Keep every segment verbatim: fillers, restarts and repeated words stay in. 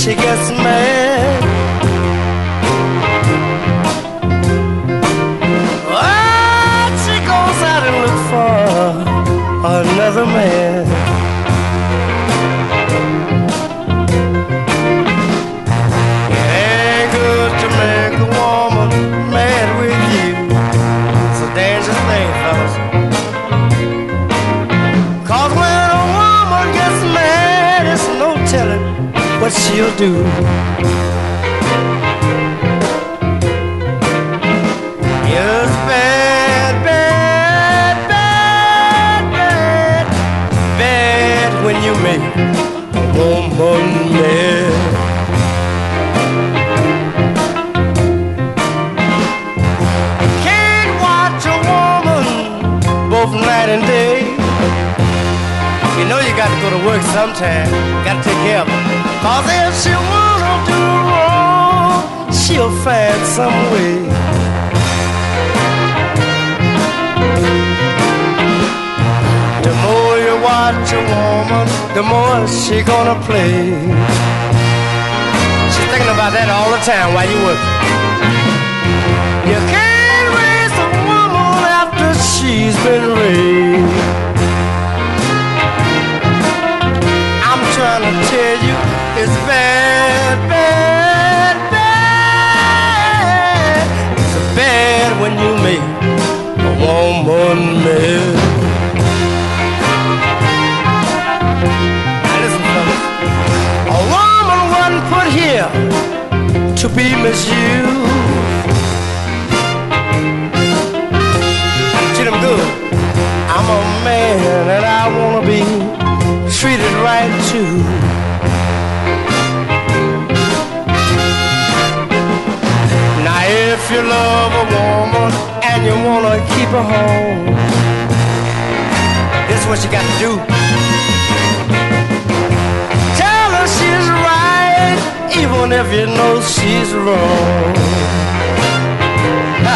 she gets mad. Oh, she goes out and looks for another man. It ain't good to make a woman mad with you. It's a dangerous thing, fellas. Cause when a woman gets mad, it's no telling what she'll do. It's bad, bad, bad, bad, bad when you make a woman mad. Can't watch a woman both night and day. You know you got to go to work sometime. Got to take care of her. Cause if she wanna do wrong, she'll find some way. The more you watch a woman, the more she gonna play. She's thinking about that all the time while you work. You can't raise a woman after she's been raised. I'm trying to tell you, it's bad, bad, bad. It's bad when you make a woman mad. Now listen, fellas, a woman wasn't put here to be misused. Treat them good. I'm a man and I wanna be treated right too. Now if you love a woman and you wanna keep her home, this is what you got to do. Tell her she's right, even if you know she's wrong. Ha.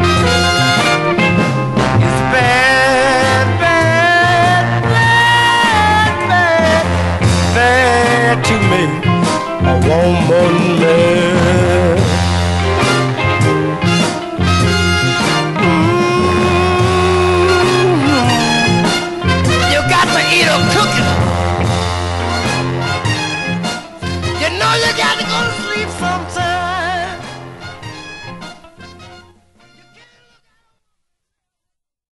It's bad, bad, bad, bad, bad to make a woman mad. You know you got to go to sleep sometime.